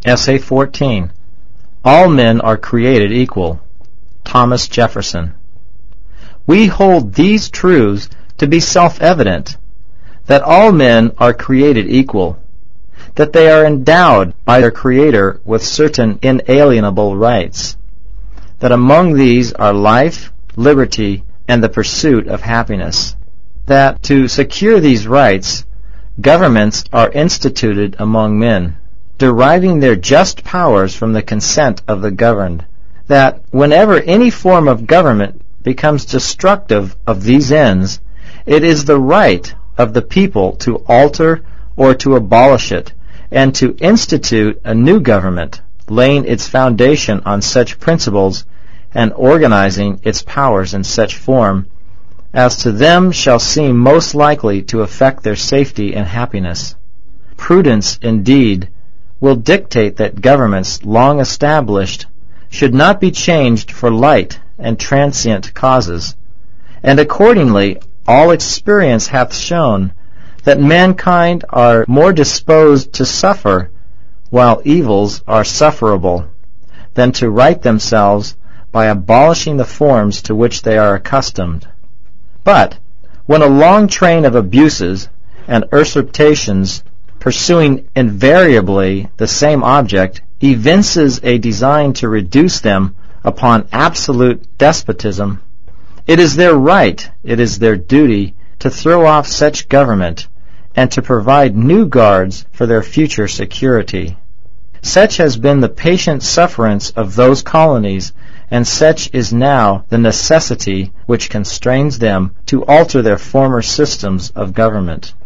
Essay 14. All men are created equal. Thomas Jefferson. We hold these truths to be self-evident, that all men are created equal, that they are endowed by their Creator with certain inalienable rights, that among these are life, liberty, and the pursuit of happiness, that to secure these rights, governments are instituted among men, deriving their just powers from the consent of the governed, that whenever any form of government becomes destructive of these ends, it is the right of the people to alter or to abolish it, and to institute a new government, laying its foundation on such principles and organizing its powers in such form as to them shall seem most likely to affect their safety and happiness. Prudence, indeed, will dictate that governments long established should not be changed for light and transient causes, and accordingly all experience hath shown that mankind are more disposed to suffer while evils are sufferable than to right themselves by abolishing the forms to which they are accustomed. But when a long train of abuses and usurpations pursuing invariably the same object evinces a design to reduce them upon absolute despotism, it is their right, it is their duty to throw off such government and to provide new guards for their future security. Such has been the patient sufferance of those colonies, and such is now the necessity which constrains them to alter their former systems of government.